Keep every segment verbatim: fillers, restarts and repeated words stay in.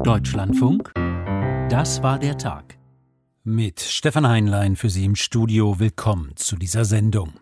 Deutschlandfunk, das war der Tag. Mit Stefan Heinlein für Sie im Studio. Willkommen zu dieser Sendung.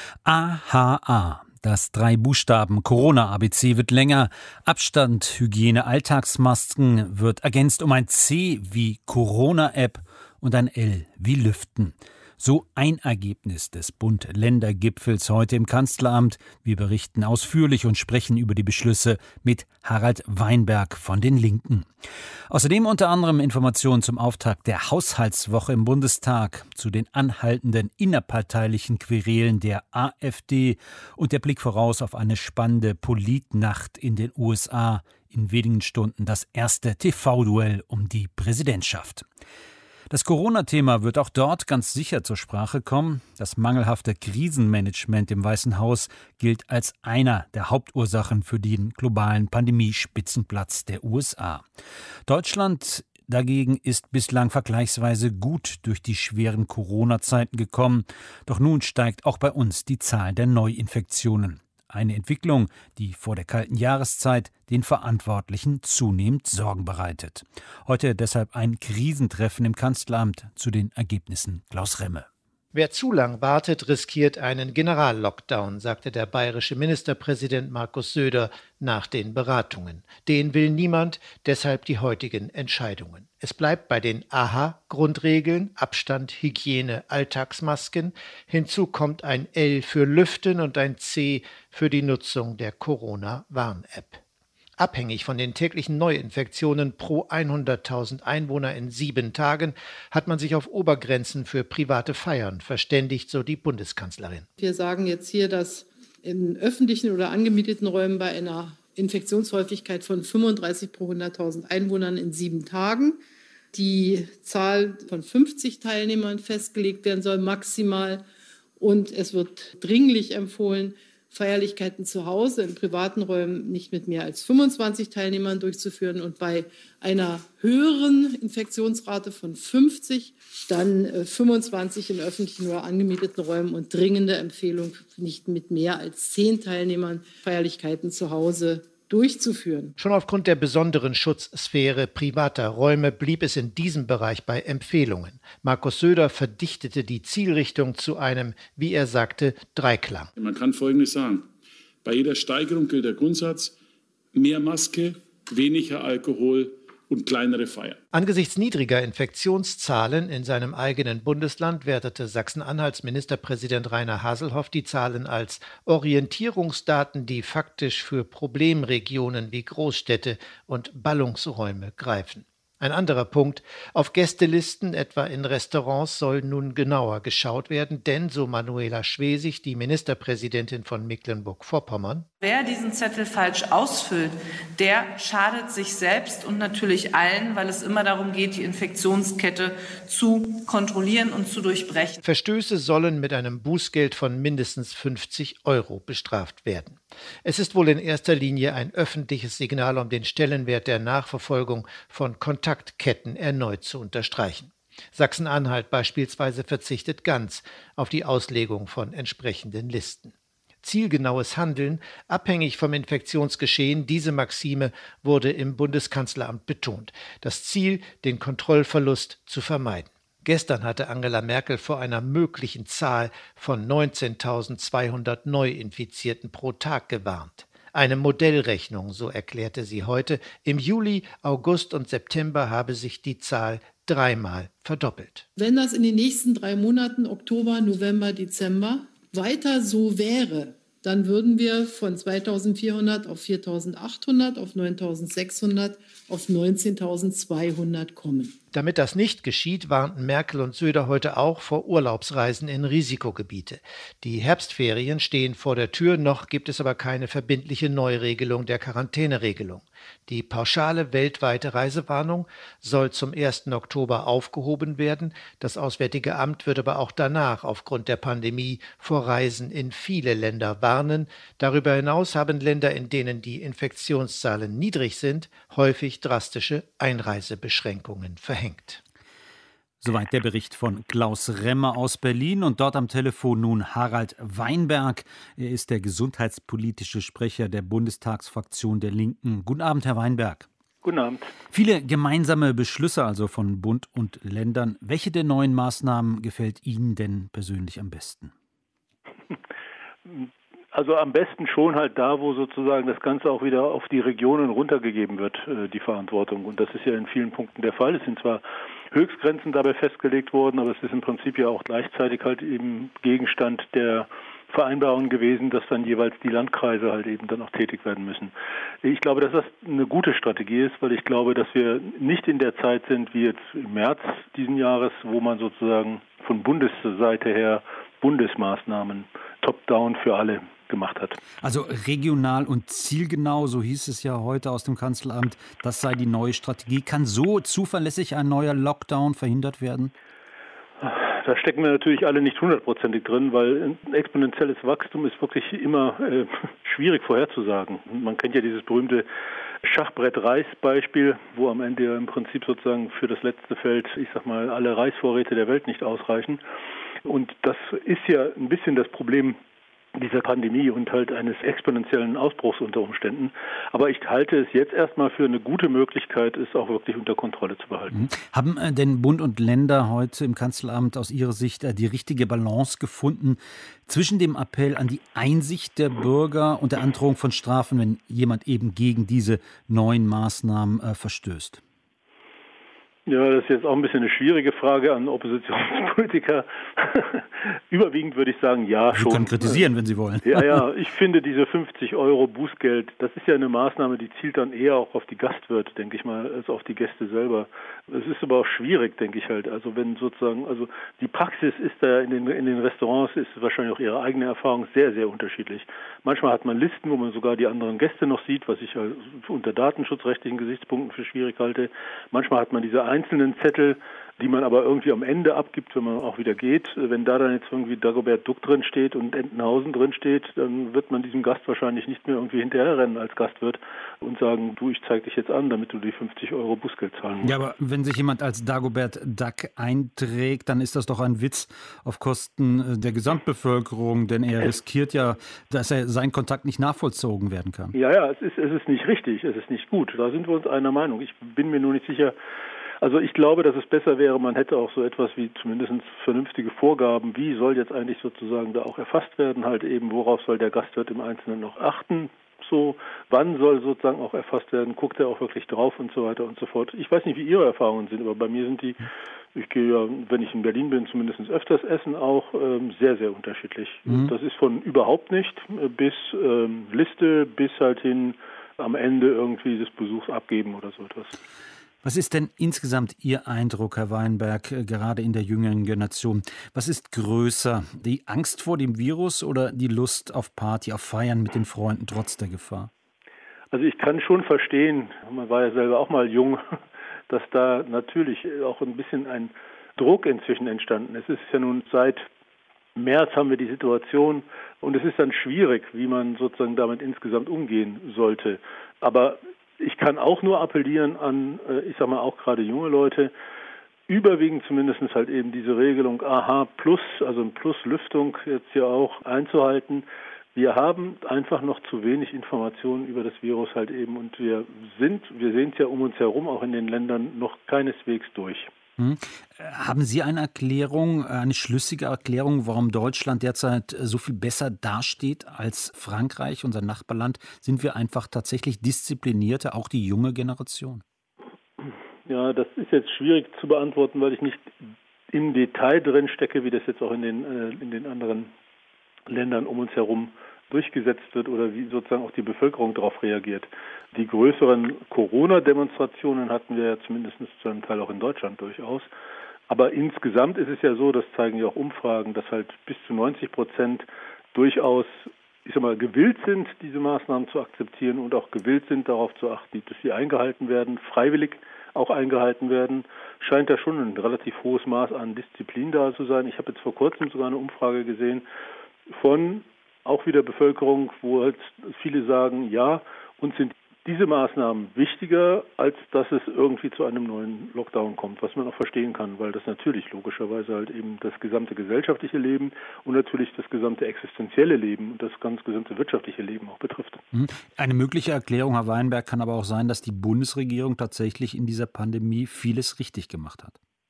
A H A, das drei Buchstaben Corona-A B C wird länger. Abstand, Hygiene, Alltagsmasken wird ergänzt um ein C wie Corona-App und ein L wie Lüften. So ein Ergebnis des Bund-Länder-Gipfels heute im Kanzleramt. Wir berichten ausführlich und sprechen über die Beschlüsse mit Harald Weinberg von den Linken. Außerdem unter anderem Informationen zum Auftakt der Haushaltswoche im Bundestag, zu den anhaltenden innerparteilichen Querelen der AfD und der Blick voraus auf eine spannende Politnacht in den U S A. In wenigen Stunden das erste T V-Duell um die Präsidentschaft. Das Corona-Thema wird auch dort ganz sicher zur Sprache kommen. Das mangelhafte Krisenmanagement im Weißen Haus gilt als einer der Hauptursachen für den globalen Pandemiespitzenplatz der U S A. Deutschland dagegen ist bislang vergleichsweise gut durch die schweren Corona-Zeiten gekommen. Doch nun steigt auch bei uns die Zahl der Neuinfektionen. Eine Entwicklung, die vor der kalten Jahreszeit den Verantwortlichen zunehmend Sorgen bereitet. Heute deshalb ein Krisentreffen im Kanzleramt zu den Ergebnissen Klaus Remme. Wer zu lang wartet, riskiert einen Generallockdown, sagte der bayerische Ministerpräsident Markus Söder nach den Beratungen. Den will niemand, deshalb die heutigen Entscheidungen. Es bleibt bei den A H A-Grundregeln, Abstand, Hygiene, Alltagsmasken. Hinzu kommt ein L für Lüften und ein C für die Nutzung der Corona-Warn-App. Abhängig von den täglichen Neuinfektionen pro hunderttausend Einwohner in sieben Tagen hat man sich auf Obergrenzen für private Feiern verständigt, so die Bundeskanzlerin. Wir sagen jetzt hier, dass in öffentlichen oder angemieteten Räumen bei einer Infektionshäufigkeit von fünfunddreißig pro hunderttausend Einwohnern in sieben Tagen die Zahl von fünfzig Teilnehmern festgelegt werden soll, maximal. Und es wird dringlich empfohlen, Feierlichkeiten zu Hause in privaten Räumen nicht mit mehr als fünfundzwanzig Teilnehmern durchzuführen und bei einer höheren Infektionsrate von fünfzig dann äh, fünfundzwanzig in öffentlichen oder angemieteten Räumen und dringende Empfehlung, nicht mit mehr als zehn Teilnehmern Feierlichkeiten zu Hause durchzuführen. Schon aufgrund der besonderen Schutzsphäre privater Räume blieb es in diesem Bereich bei Empfehlungen. Markus Söder verdichtete die Zielrichtung zu einem, wie er sagte, Dreiklang. Man kann Folgendes sagen. Bei jeder Steigerung gilt der Grundsatz, mehr Maske, weniger Alkohol und kleinere Feiern. Angesichts niedriger Infektionszahlen in seinem eigenen Bundesland wertete Sachsen-Anhalts Ministerpräsident Rainer Haselhoff die Zahlen als Orientierungsdaten, die faktisch für Problemregionen wie Großstädte und Ballungsräume greifen. Ein anderer Punkt: Auf Gästelisten, etwa in Restaurants, soll nun genauer geschaut werden, denn, so Manuela Schwesig, die Ministerpräsidentin von Mecklenburg-Vorpommern: Wer diesen Zettel falsch ausfüllt, der schadet sich selbst und natürlich allen, weil es immer darum geht, die Infektionskette zu kontrollieren und zu durchbrechen. Verstöße sollen mit einem Bußgeld von mindestens fünfzig Euro bestraft werden. Es ist wohl in erster Linie ein öffentliches Signal, um den Stellenwert der Nachverfolgung von Kontaktketten erneut zu unterstreichen. Sachsen-Anhalt beispielsweise verzichtet ganz auf die Auslegung von entsprechenden Listen. Zielgenaues Handeln, abhängig vom Infektionsgeschehen, diese Maxime wurde im Bundeskanzleramt betont. Das Ziel, den Kontrollverlust zu vermeiden. Gestern hatte Angela Merkel vor einer möglichen Zahl von neunzehntausendzweihundert Neuinfizierten pro Tag gewarnt. Eine Modellrechnung, so erklärte sie heute. Im Juli, August und September habe sich die Zahl dreimal verdoppelt. Wenn das in den nächsten drei Monaten, Oktober, November, Dezember, weiter so wäre, dann würden wir von zweitausendvierhundert auf viertausendachthundert, auf neuntausendsechshundert, auf neunzehntausendzweihundert kommen. Damit das nicht geschieht, warnten Merkel und Söder heute auch vor Urlaubsreisen in Risikogebiete. Die Herbstferien stehen vor der Tür, noch gibt es aber keine verbindliche Neuregelung der Quarantäneregelung. Die pauschale weltweite Reisewarnung soll zum ersten Oktober aufgehoben werden. Das Auswärtige Amt wird aber auch danach aufgrund der Pandemie vor Reisen in viele Länder warnen. Darüber hinaus haben Länder, in denen die Infektionszahlen niedrig sind, häufig drastische Einreisebeschränkungen verhängt. Soweit der Bericht von Klaus Remme aus Berlin und dort am Telefon nun Harald Weinberg. Er ist der gesundheitspolitische Sprecher der Bundestagsfraktion der Linken. Guten Abend, Herr Weinberg. Guten Abend. Viele gemeinsame Beschlüsse also von Bund und Ländern. Welche der neuen Maßnahmen gefällt Ihnen denn persönlich am besten? Also am besten schon halt da, wo sozusagen das Ganze auch wieder auf die Regionen runtergegeben wird, die Verantwortung. Und das ist ja in vielen Punkten der Fall. Es sind zwar Höchstgrenzen dabei festgelegt worden, aber es ist im Prinzip ja auch gleichzeitig halt eben Gegenstand der Vereinbarung gewesen, dass dann jeweils die Landkreise halt eben dann auch tätig werden müssen. Ich glaube, dass das eine gute Strategie ist, weil ich glaube, dass wir nicht in der Zeit sind wie jetzt im März diesen Jahres, wo man sozusagen von Bundesseite her Bundesmaßnahmen top-down für alle gemacht hat. Also regional und zielgenau, so hieß es ja heute aus dem Kanzleramt, das sei die neue Strategie. Kann so zuverlässig ein neuer Lockdown verhindert werden? Da stecken wir natürlich alle nicht hundertprozentig drin, weil ein exponentielles Wachstum ist wirklich immer äh, schwierig vorherzusagen. Man kennt ja dieses berühmte Schachbrett-Reis-Beispiel, wo am Ende im Prinzip sozusagen für das letzte Feld, ich sag mal, alle Reisvorräte der Welt nicht ausreichen. Und das ist ja ein bisschen das Problem dieser Pandemie und halt eines exponentiellen Ausbruchs unter Umständen. Aber ich halte es jetzt erstmal für eine gute Möglichkeit, es auch wirklich unter Kontrolle zu behalten. Mhm. Haben äh, denn Bund und Länder heute im Kanzleramt aus Ihrer Sicht äh, die richtige Balance gefunden zwischen dem Appell an die Einsicht der Bürger und der Androhung von Strafen, wenn jemand eben gegen diese neuen Maßnahmen äh, verstößt? Ja, das ist jetzt auch ein bisschen eine schwierige Frage an Oppositionspolitiker. Überwiegend würde ich sagen, ja, schon. Sie können kritisieren, wenn Sie wollen. Ja, ja, ich finde diese fünfzig Euro Bußgeld, das ist ja eine Maßnahme, die zielt dann eher auch auf die Gastwirte, denke ich mal, als auf die Gäste selber. Es ist aber auch schwierig, denke ich halt. Also wenn sozusagen, also die Praxis ist da in den, in den Restaurants, ist wahrscheinlich auch Ihre eigene Erfahrung sehr, sehr unterschiedlich. Manchmal hat man Listen, wo man sogar die anderen Gäste noch sieht, was ich unter datenschutzrechtlichen Gesichtspunkten für schwierig halte. Manchmal hat man diese einzelnen Zettel, die man aber irgendwie am Ende abgibt, wenn man auch wieder geht. Wenn da dann jetzt irgendwie Dagobert Duck drin steht und Entenhausen drin steht, dann wird man diesem Gast wahrscheinlich nicht mehr irgendwie hinterherrennen als Gastwirt und sagen, du, ich zeig dich jetzt an, damit du die fünfzig Euro Bußgeld zahlen musst. Ja, aber wenn sich jemand als Dagobert Duck einträgt, dann ist das doch ein Witz auf Kosten der Gesamtbevölkerung, denn er riskiert ja, dass er sein Kontakt nicht nachvollzogen werden kann. Ja, ja, es ist, es ist nicht richtig, es ist nicht gut. Da sind wir uns einer Meinung. Ich bin mir nur nicht sicher. Also ich glaube, dass es besser wäre, man hätte auch so etwas wie zumindest vernünftige Vorgaben, wie soll jetzt eigentlich sozusagen da auch erfasst werden, halt eben, worauf soll der Gastwirt im Einzelnen noch achten, so, wann soll sozusagen auch erfasst werden, guckt er auch wirklich drauf und so weiter und so fort. Ich weiß nicht, wie Ihre Erfahrungen sind, aber bei mir sind die, ich gehe ja, wenn ich in Berlin bin, zumindest öfters essen auch, ähm, sehr, sehr unterschiedlich. Mhm. Das ist von überhaupt nicht bis ähm, Liste bis halt hin am Ende irgendwie des Besuchs abgeben oder so etwas. Was ist denn insgesamt Ihr Eindruck, Herr Weinberg, gerade in der jüngeren Generation? Was ist größer, die Angst vor dem Virus oder die Lust auf Party, auf Feiern mit den Freunden trotz der Gefahr? Also ich kann schon verstehen, man war ja selber auch mal jung, dass da natürlich auch ein bisschen ein Druck inzwischen entstanden ist. Es ist ja nun seit März haben wir die Situation und es ist dann schwierig, wie man sozusagen damit insgesamt umgehen sollte. Aber ich kann auch nur appellieren an, ich sag mal auch gerade junge Leute, überwiegend zumindest halt eben diese Regelung A H plus, also ein Plus Lüftung jetzt hier auch einzuhalten. Wir haben einfach noch zu wenig Informationen über das Virus halt eben und wir sind, wir sehen es ja um uns herum, auch in den Ländern, noch keineswegs durch. Hm. Haben Sie eine Erklärung, eine schlüssige Erklärung, warum Deutschland derzeit so viel besser dasteht als Frankreich, unser Nachbarland? Sind wir einfach tatsächlich disziplinierter, auch die junge Generation? Ja, das ist jetzt schwierig zu beantworten, weil ich nicht im Detail drin stecke, wie das jetzt auch in den, äh, in den anderen Ländern um uns herum durchgesetzt wird oder wie sozusagen auch die Bevölkerung darauf reagiert. Die größeren Corona-Demonstrationen hatten wir ja zumindest zu einem Teil auch in Deutschland durchaus. Aber insgesamt ist es ja so, das zeigen ja auch Umfragen, dass halt bis zu neunzig Prozent durchaus, ich sag mal, gewillt sind, diese Maßnahmen zu akzeptieren und auch gewillt sind, darauf zu achten, dass sie eingehalten werden, freiwillig auch eingehalten werden. Scheint da schon ein relativ hohes Maß an Disziplin da zu sein. Ich habe jetzt vor kurzem sogar eine Umfrage gesehen von auch wieder Bevölkerung, wo halt viele sagen, ja, uns sind diese Maßnahmen wichtiger, als dass es irgendwie zu einem neuen Lockdown kommt, was man auch verstehen kann, weil das natürlich logischerweise halt eben das gesamte gesellschaftliche Leben und natürlich das gesamte existenzielle Leben und das ganz gesamte wirtschaftliche Leben auch betrifft. Eine mögliche Erklärung, Herr Weinberg, kann aber auch sein, dass die Bundesregierung tatsächlich in dieser Pandemie vieles richtig gemacht hat.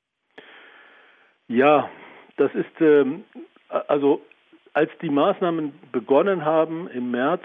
Ja, das ist, ähm, also als die Maßnahmen begonnen haben im März,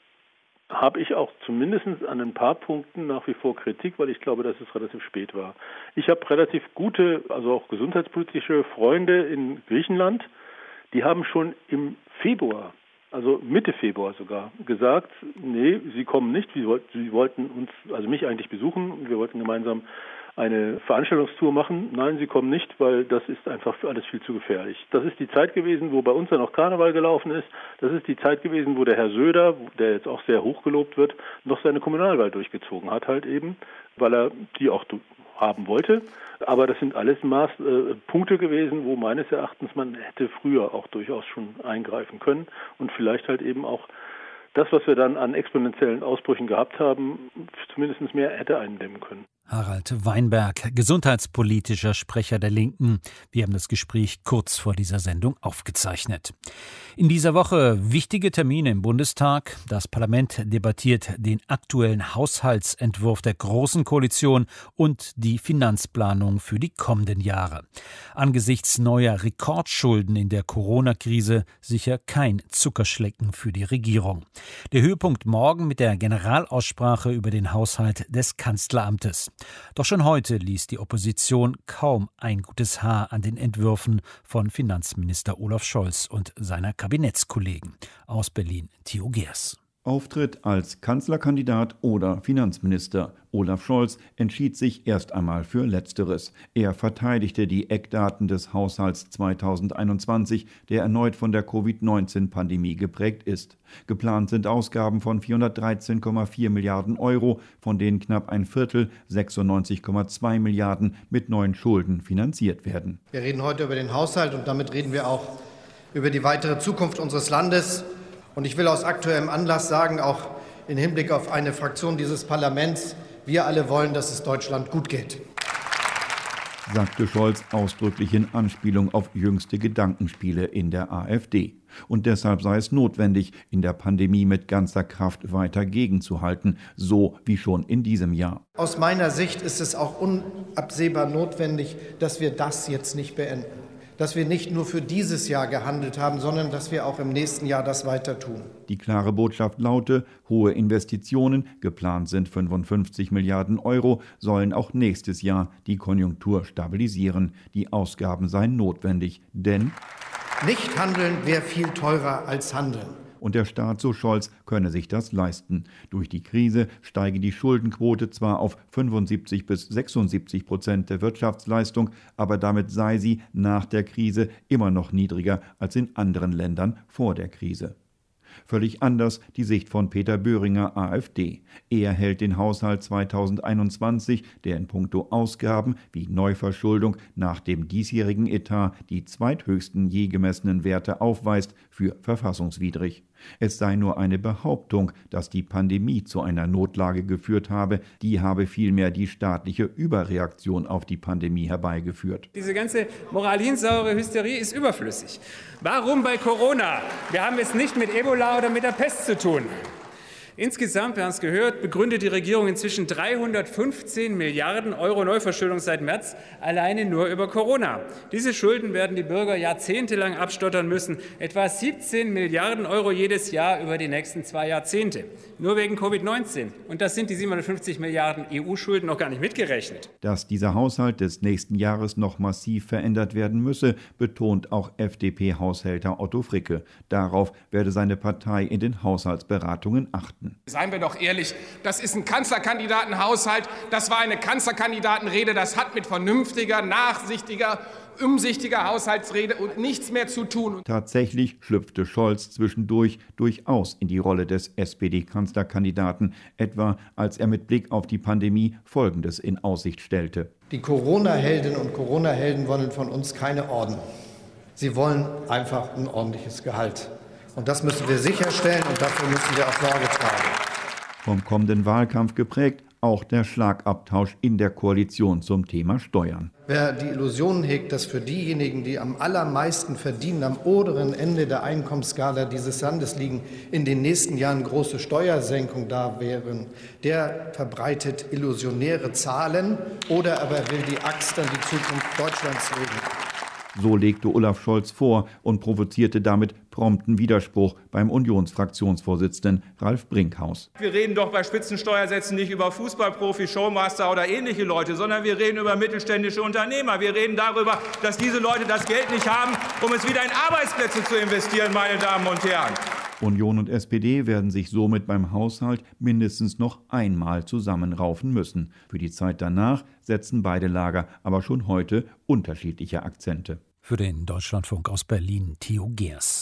habe ich auch zumindest an ein paar Punkten nach wie vor Kritik, weil ich glaube, dass es relativ spät war. Ich habe relativ gute, also auch gesundheitspolitische Freunde in Griechenland, die haben schon im Februar, also Mitte Februar sogar, gesagt, nee, sie kommen nicht, sie wollten uns, also mich eigentlich besuchen und wir wollten gemeinsam eine Veranstaltungstour machen. Nein, sie kommen nicht, weil das ist einfach für alles viel zu gefährlich. Das ist die Zeit gewesen, wo bei uns dann noch Karneval gelaufen ist. Das ist die Zeit gewesen, wo der Herr Söder, der jetzt auch sehr hoch gelobt wird, noch seine Kommunalwahl durchgezogen hat halt eben, weil er die auch haben wollte. Aber das sind alles Maß, äh, Punkte gewesen, wo meines Erachtens man hätte früher auch durchaus schon eingreifen können und vielleicht halt eben auch das, was wir dann an exponentiellen Ausbrüchen gehabt haben, zumindest mehr hätte eindämmen können. Harald Weinberg, gesundheitspolitischer Sprecher der Linken. Wir haben das Gespräch kurz vor dieser Sendung aufgezeichnet. In dieser Woche wichtige Termine im Bundestag. Das Parlament debattiert den aktuellen Haushaltsentwurf der Großen Koalition und die Finanzplanung für die kommenden Jahre. Angesichts neuer Rekordschulden in der Corona-Krise sicher kein Zuckerschlecken für die Regierung. Der Höhepunkt morgen mit der Generalaussprache über den Haushalt des Kanzleramtes. Doch schon heute ließ die Opposition kaum ein gutes Haar an den Entwürfen von Finanzminister Olaf Scholz und seiner Kabinettskollegen. Aus Berlin, Theo Gers. Auftritt als Kanzlerkandidat oder Finanzminister. Olaf Scholz entschied sich erst einmal für Letzteres. Er verteidigte die Eckdaten des Haushalts zweitausendeinundzwanzig, der erneut von der Covid neunzehn Pandemie geprägt ist. Geplant sind Ausgaben von vierhundertdreizehn Komma vier Milliarden Euro, von denen knapp ein Viertel, sechsundneunzig Komma zwei Milliarden, mit neuen Schulden finanziert werden. Wir reden heute über den Haushalt und damit reden wir auch über die weitere Zukunft unseres Landes. Und ich will aus aktuellem Anlass sagen, auch im Hinblick auf eine Fraktion dieses Parlaments, wir alle wollen, dass es Deutschland gut geht. Sagte Scholz ausdrücklich in Anspielung auf jüngste Gedankenspiele in der AfD. Und deshalb sei es notwendig, in der Pandemie mit ganzer Kraft weiter gegenzuhalten, so wie schon in diesem Jahr. Aus meiner Sicht ist es auch unabsehbar notwendig, dass wir das jetzt nicht beenden. Dass wir nicht nur für dieses Jahr gehandelt haben, sondern dass wir auch im nächsten Jahr das weiter tun. Die klare Botschaft laute, hohe Investitionen, geplant sind fünfundfünfzig Milliarden Euro, sollen auch nächstes Jahr die Konjunktur stabilisieren. Die Ausgaben seien notwendig, denn nicht handeln wäre viel teurer als handeln. Und der Staat, so Scholz, könne sich das leisten. Durch die Krise steige die Schuldenquote zwar auf fünfundsiebzig bis sechsundsiebzig Prozent der Wirtschaftsleistung, aber damit sei sie nach der Krise immer noch niedriger als in anderen Ländern vor der Krise. Völlig anders die Sicht von Peter Böhringer, AfD. Er hält den Haushalt zweitausendeinundzwanzig, der in puncto Ausgaben wie Neuverschuldung nach dem diesjährigen Etat die zweithöchsten je gemessenen Werte aufweist, für verfassungswidrig. Es sei nur eine Behauptung, dass die Pandemie zu einer Notlage geführt habe, die habe vielmehr die staatliche Überreaktion auf die Pandemie herbeigeführt. Diese ganze moralinsaure Hysterie ist überflüssig. Warum bei Corona? Wir haben es nicht mit Ebola oder mit der Pest zu tun. Insgesamt, wir haben es gehört, begründet die Regierung inzwischen dreihundertfünfzehn Milliarden Euro Neuverschuldung seit März alleine nur über Corona. Diese Schulden werden die Bürger jahrzehntelang abstottern müssen. Etwa siebzehn Milliarden Euro jedes Jahr über die nächsten zwei Jahrzehnte. Nur wegen Covid neunzehn. Und das sind die siebenhundertfünfzig Milliarden E U-Schulden noch gar nicht mitgerechnet. Dass dieser Haushalt des nächsten Jahres noch massiv verändert werden müsse, betont auch F D P-Haushälter Otto Fricke. Darauf werde seine Partei in den Haushaltsberatungen achten. Seien wir doch ehrlich, das ist ein Kanzlerkandidatenhaushalt, das war eine Kanzlerkandidatenrede, das hat mit vernünftiger, nachsichtiger, umsichtiger Haushaltsrede und nichts mehr zu tun. Tatsächlich schlüpfte Scholz zwischendurch durchaus in die Rolle des S P D-Kanzlerkandidaten, etwa als er mit Blick auf die Pandemie Folgendes in Aussicht stellte. Die Corona-Heldinnen und Corona-Helden wollen von uns keine Orden. Sie wollen einfach ein ordentliches Gehalt. Und das müssen wir sicherstellen und dafür müssen wir auch Sorge tragen. vom kommenden Wahlkampf geprägt, auch der Schlagabtausch in der Koalition zum Thema Steuern. Wer die Illusion hegt, dass für diejenigen, die am allermeisten verdienen, am oberen Ende der Einkommensskala dieses Landes liegen, in den nächsten Jahren große Steuersenkungen da wären, der verbreitet illusionäre Zahlen oder aber will die Axt an die Zukunft Deutschlands legen. So legte Olaf Scholz vor und provozierte damit prompten Widerspruch beim Unionsfraktionsvorsitzenden Ralf Brinkhaus. Wir reden doch bei Spitzensteuersätzen nicht über Fußballprofi, Showmaster oder ähnliche Leute, sondern wir reden über mittelständische Unternehmer. Wir reden darüber, dass diese Leute das Geld nicht haben, um es wieder in Arbeitsplätze zu investieren, meine Damen und Herren. Union und S P D werden sich somit beim Haushalt mindestens noch einmal zusammenraufen müssen. Für die Zeit danach setzen beide Lager aber schon heute unterschiedliche Akzente. Für den Deutschlandfunk aus Berlin, Theo Gers.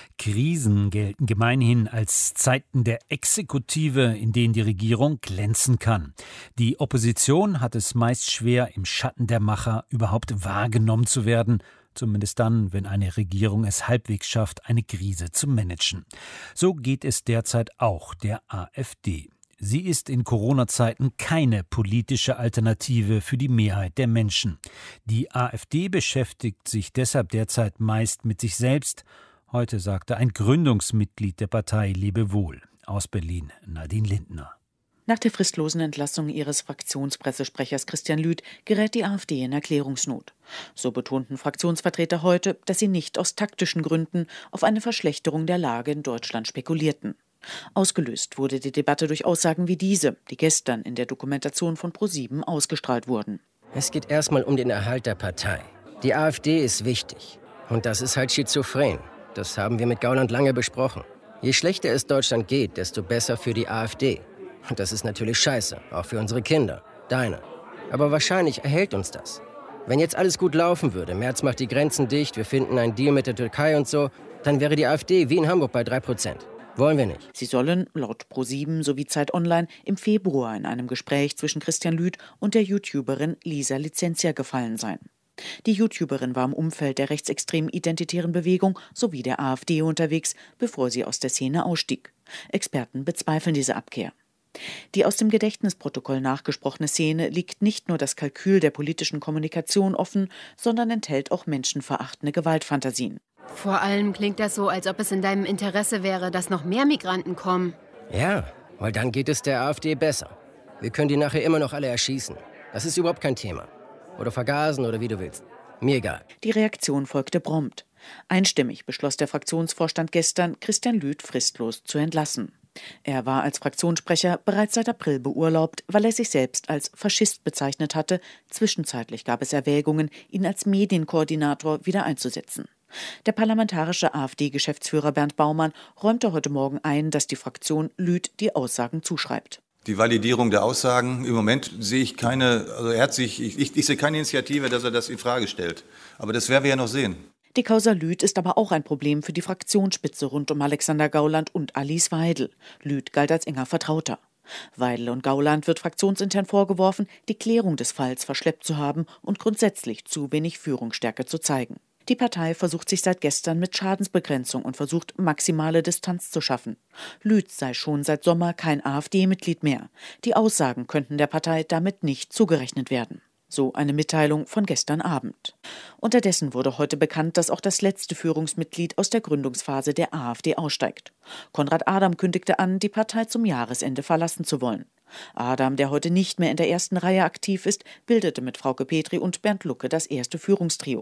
Krisen gelten gemeinhin als Zeiten der Exekutive, in denen die Regierung glänzen kann. Die Opposition hat es meist schwer, im Schatten der Macher überhaupt wahrgenommen zu werden. Zumindest dann, wenn eine Regierung es halbwegs schafft, eine Krise zu managen. So geht es derzeit auch der AfD. Sie ist in Corona-Zeiten keine politische Alternative für die Mehrheit der Menschen. Die AfD beschäftigt sich deshalb derzeit meist mit sich selbst. Heute sagte ein Gründungsmitglied der Partei Lebewohl. Aus Berlin, Nadine Lindner. Nach der fristlosen Entlassung ihres Fraktionspressesprechers Christian Lüth gerät die AfD in Erklärungsnot. So betonten Fraktionsvertreter heute, dass sie nicht aus taktischen Gründen auf eine Verschlechterung der Lage in Deutschland spekulierten. Ausgelöst wurde die Debatte durch Aussagen wie diese, die gestern in der Dokumentation von ProSieben ausgestrahlt wurden. Es geht erstmal um den Erhalt der Partei. Die AfD ist wichtig. Und das ist halt schizophren. Das haben wir mit Gauland lange besprochen. Je schlechter es Deutschland geht, desto besser für die AfD. Und das ist natürlich scheiße, auch für unsere Kinder, deine. Aber wahrscheinlich erhält uns das. Wenn jetzt alles gut laufen würde, Merz macht die Grenzen dicht, wir finden einen Deal mit der Türkei und so, dann wäre die AfD wie in Hamburg bei drei Prozent. Wollen wir nicht. Sie sollen, laut ProSieben sowie Zeit Online, im Februar in einem Gespräch zwischen Christian Lüth und der YouTuberin Lisa Licentia gefallen sein. Die YouTuberin war im Umfeld der rechtsextremen identitären Bewegung sowie der AfD unterwegs, bevor sie aus der Szene ausstieg. Experten bezweifeln diese Abkehr. Die aus dem Gedächtnisprotokoll nachgesprochene Szene liegt nicht nur das Kalkül der politischen Kommunikation offen, sondern enthält auch menschenverachtende Gewaltfantasien. Vor allem klingt das so, als ob es in deinem Interesse wäre, dass noch mehr Migranten kommen. Ja, weil dann geht es der AfD besser. Wir können die nachher immer noch alle erschießen. Das ist überhaupt kein Thema. Oder vergasen oder wie du willst. Mir egal. Die Reaktion folgte prompt. Einstimmig beschloss der Fraktionsvorstand gestern, Christian Lüth fristlos zu entlassen. Er war als Fraktionssprecher bereits seit April beurlaubt, weil er sich selbst als Faschist bezeichnet hatte. Zwischenzeitlich gab es Erwägungen, ihn als Medienkoordinator wieder einzusetzen. Der parlamentarische AfD-Geschäftsführer Bernd Baumann räumte heute Morgen ein, dass die Fraktion Lüth die Aussagen zuschreibt. Die Validierung der Aussagen, im Moment sehe ich keine, also er hat sich, ich, ich, ich sehe keine Initiative, dass er das in Frage stellt. Aber das werden wir ja noch sehen. Die Causa Lüth ist aber auch ein Problem für die Fraktionsspitze rund um Alexander Gauland und Alice Weidel. Lüth galt als enger Vertrauter. Weidel und Gauland wird fraktionsintern vorgeworfen, die Klärung des Falls verschleppt zu haben und grundsätzlich zu wenig Führungsstärke zu zeigen. Die Partei versucht sich seit gestern mit Schadensbegrenzung und versucht, maximale Distanz zu schaffen. Lüth sei schon seit Sommer kein AfD-Mitglied mehr. Die Aussagen könnten der Partei damit nicht zugerechnet werden. So eine Mitteilung von gestern Abend. Unterdessen wurde heute bekannt, dass auch das letzte Führungsmitglied aus der Gründungsphase der AfD aussteigt. Konrad Adam kündigte an, die Partei zum Jahresende verlassen zu wollen. Adam, der heute nicht mehr in der ersten Reihe aktiv ist, bildete mit Frauke Petri und Bernd Lucke das erste Führungstrio.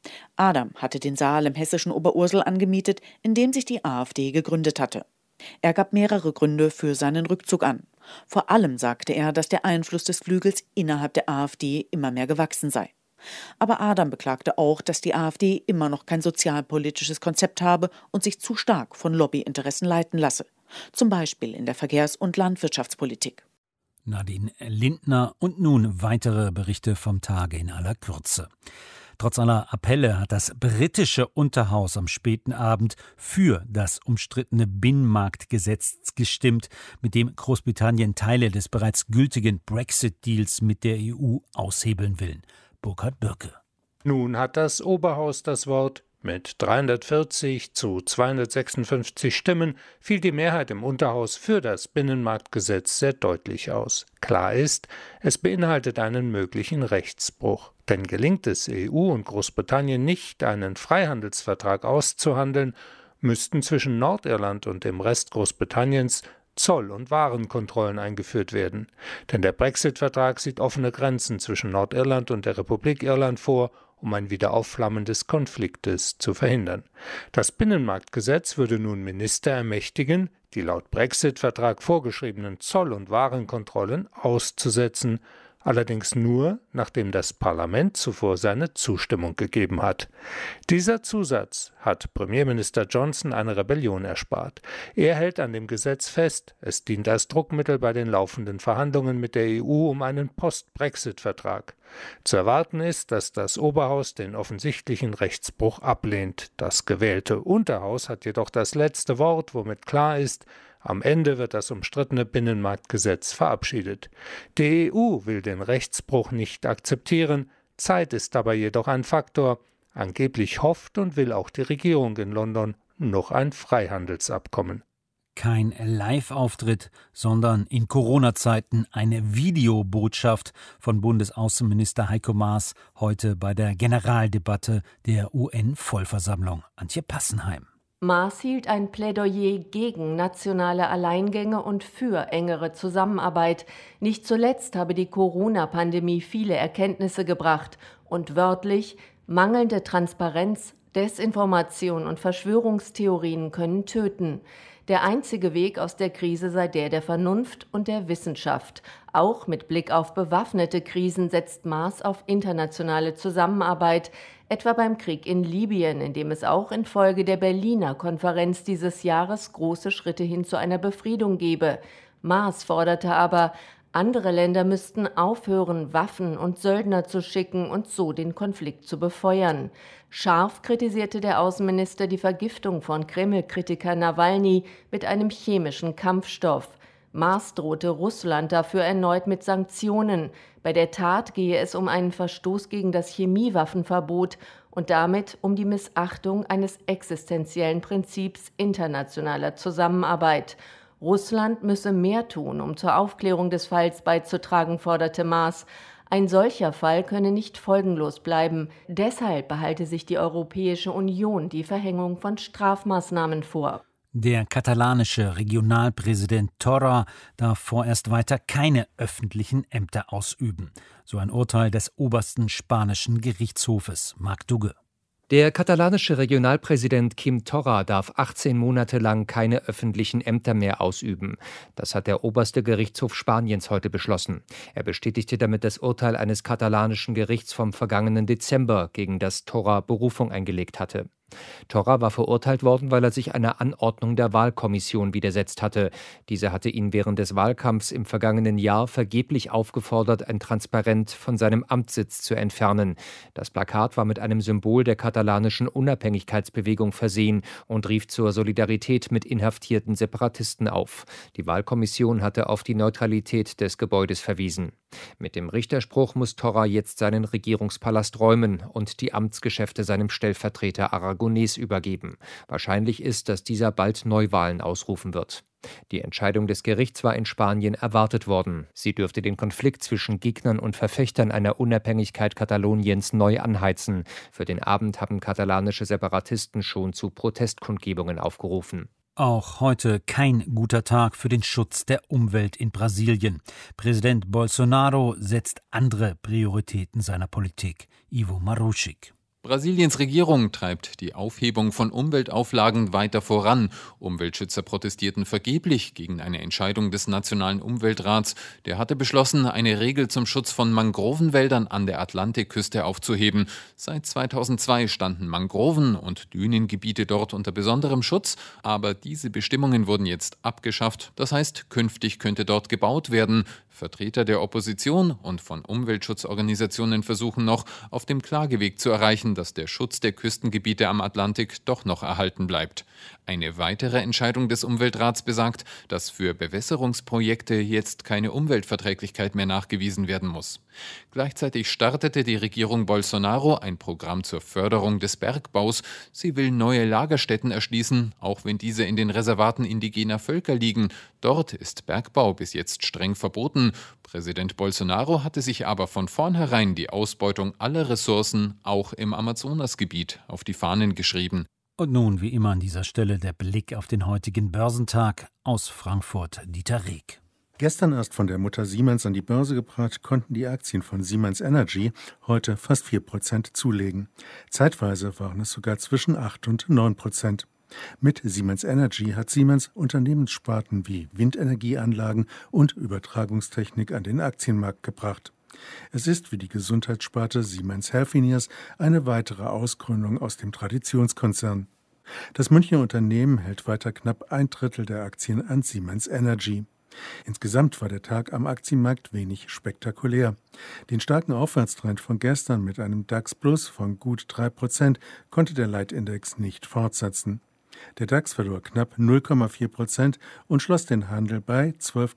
Adam hatte den Saal im hessischen Oberursel angemietet, in dem sich die AfD gegründet hatte. Er gab mehrere Gründe für seinen Rückzug an. Vor allem sagte er, dass der Einfluss des Flügels innerhalb der AfD immer mehr gewachsen sei. Aber Adam beklagte auch, dass die AfD immer noch kein sozialpolitisches Konzept habe und sich zu stark von Lobbyinteressen leiten lasse. Zum Beispiel in der Verkehrs- und Landwirtschaftspolitik. Nadine Lindner und nun weitere Berichte vom Tage in aller Kürze. Trotz aller Appelle hat das britische Unterhaus am späten Abend für das umstrittene Binnenmarktgesetz gestimmt, mit dem Großbritannien Teile des bereits gültigen Brexit-Deals mit der E U aushebeln will. Burkhard Birke. Nun hat das Oberhaus das Wort. Mit dreihundertvierzig zu zweihundertsechsundfünfzig Stimmen fiel die Mehrheit im Unterhaus für das Binnenmarktgesetz sehr deutlich aus. Klar ist, es beinhaltet einen möglichen Rechtsbruch. Denn gelingt es E U und Großbritannien nicht, einen Freihandelsvertrag auszuhandeln, müssten zwischen Nordirland und dem Rest Großbritanniens Zoll- und Warenkontrollen eingeführt werden. Denn der Brexit-Vertrag sieht offene Grenzen zwischen Nordirland und der Republik Irland vor, um ein Wiederaufflammen des Konfliktes zu verhindern. Das Binnenmarktgesetz würde nun Minister ermächtigen, die laut Brexit-Vertrag vorgeschriebenen Zoll- und Warenkontrollen auszusetzen, allerdings nur, nachdem das Parlament zuvor seine Zustimmung gegeben hat. Dieser Zusatz hat Premierminister Johnson eine Rebellion erspart. Er hält an dem Gesetz fest, es dient als Druckmittel bei den laufenden Verhandlungen mit der E U um einen Post-Brexit-Vertrag. Zu erwarten ist, dass das Oberhaus den offensichtlichen Rechtsbruch ablehnt. Das gewählte Unterhaus hat jedoch das letzte Wort, womit klar ist, am Ende wird das umstrittene Binnenmarktgesetz verabschiedet. Die E U will den Rechtsbruch nicht akzeptieren, Zeit ist dabei jedoch ein Faktor. Angeblich hofft und will auch die Regierung in London noch ein Freihandelsabkommen. Kein Live-Auftritt, sondern in Corona-Zeiten eine Videobotschaft von Bundesaußenminister Heiko Maas heute bei der Generaldebatte der U N-Vollversammlung. Antje Passenheim. Maas hielt ein Plädoyer gegen nationale Alleingänge und für engere Zusammenarbeit. Nicht zuletzt habe die Corona-Pandemie viele Erkenntnisse gebracht und wörtlich: mangelnde Transparenz, Desinformation und Verschwörungstheorien können töten. Der einzige Weg aus der Krise sei der der Vernunft und der Wissenschaft. Auch mit Blick auf bewaffnete Krisen setzt Maas auf internationale Zusammenarbeit, etwa beim Krieg in Libyen, in dem es auch infolge der Berliner Konferenz dieses Jahres große Schritte hin zu einer Befriedung gebe. Maas forderte aber, andere Länder müssten aufhören, Waffen und Söldner zu schicken und so den Konflikt zu befeuern. Scharf kritisierte der Außenminister die Vergiftung von Kreml-Kritiker Nawalny mit einem chemischen Kampfstoff. Maas drohte Russland dafür erneut mit Sanktionen. Bei der Tat gehe es um einen Verstoß gegen das Chemiewaffenverbot und damit um die Missachtung eines existenziellen Prinzips internationaler Zusammenarbeit. Russland müsse mehr tun, um zur Aufklärung des Falls beizutragen, forderte Maas. Ein solcher Fall könne nicht folgenlos bleiben. Deshalb behalte sich die Europäische Union die Verhängung von Strafmaßnahmen vor. Der katalanische Regionalpräsident Torra darf vorerst weiter keine öffentlichen Ämter ausüben. So ein Urteil des obersten spanischen Gerichtshofes. Marc Dugge. Der katalanische Regionalpräsident Quim Torra darf achtzehn Monate lang keine öffentlichen Ämter mehr ausüben. Das hat der oberste Gerichtshof Spaniens heute beschlossen. Er bestätigte damit das Urteil eines katalanischen Gerichts vom vergangenen Dezember, gegen das Torra Berufung eingelegt hatte. Torra war verurteilt worden, weil er sich einer Anordnung der Wahlkommission widersetzt hatte. Diese hatte ihn während des Wahlkampfs im vergangenen Jahr vergeblich aufgefordert, ein Transparent von seinem Amtssitz zu entfernen. Das Plakat war mit einem Symbol der katalanischen Unabhängigkeitsbewegung versehen und rief zur Solidarität mit inhaftierten Separatisten auf. Die Wahlkommission hatte auf die Neutralität des Gebäudes verwiesen. Mit dem Richterspruch muss Torra jetzt seinen Regierungspalast räumen und die Amtsgeschäfte seinem Stellvertreter Aragonés übergeben. Wahrscheinlich ist, dass dieser bald Neuwahlen ausrufen wird. Die Entscheidung des Gerichts war in Spanien erwartet worden. Sie dürfte den Konflikt zwischen Gegnern und Verfechtern einer Unabhängigkeit Kataloniens neu anheizen. Für den Abend haben katalanische Separatisten schon zu Protestkundgebungen aufgerufen. Auch heute kein guter Tag für den Schutz der Umwelt in Brasilien. Präsident Bolsonaro setzt andere Prioritäten seiner Politik. Ivo Maruschik. Brasiliens Regierung treibt die Aufhebung von Umweltauflagen weiter voran. Umweltschützer protestierten vergeblich gegen eine Entscheidung des Nationalen Umweltrats. Der hatte beschlossen, eine Regel zum Schutz von Mangrovenwäldern an der Atlantikküste aufzuheben. Seit zweitausendzwei standen Mangroven- und Dünengebiete dort unter besonderem Schutz, aber diese Bestimmungen wurden jetzt abgeschafft. Das heißt, künftig könnte dort gebaut werden. Vertreter der Opposition und von Umweltschutzorganisationen versuchen noch, auf dem Klageweg zu erreichen, hoffen, dass der Schutz der Küstengebiete am Atlantik doch noch erhalten bleibt. Eine weitere Entscheidung des Umweltrats besagt, dass für Bewässerungsprojekte jetzt keine Umweltverträglichkeit mehr nachgewiesen werden muss. Gleichzeitig startete die Regierung Bolsonaro ein Programm zur Förderung des Bergbaus. Sie will neue Lagerstätten erschließen, auch wenn diese in den Reservaten indigener Völker liegen. Dort ist Bergbau bis jetzt streng verboten. Präsident Bolsonaro hatte sich aber von vornherein die Ausbeutung aller Ressourcen, auch im Amazonasgebiet, auf die Fahnen geschrieben. Und nun, wie immer an dieser Stelle, der Blick auf den heutigen Börsentag aus Frankfurt, Dieter Rieck. Gestern erst von der Mutter Siemens an die Börse gebracht, konnten die Aktien von Siemens Energy heute fast vier Prozent zulegen. Zeitweise waren es sogar zwischen acht und neun Prozent. Mit Siemens Energy hat Siemens Unternehmenssparten wie Windenergieanlagen und Übertragungstechnik an den Aktienmarkt gebracht. Es ist wie die Gesundheitssparte Siemens Healthineers eine weitere Ausgründung aus dem Traditionskonzern. Das Münchner Unternehmen hält weiter knapp ein Drittel der Aktien an Siemens Energy. Insgesamt war der Tag am Aktienmarkt wenig spektakulär. Den starken Aufwärtstrend von gestern mit einem DAX Plus von gut drei Prozent konnte der Leitindex nicht fortsetzen. Der DAX verlor knapp null Komma vier Prozent und schloss den Handel bei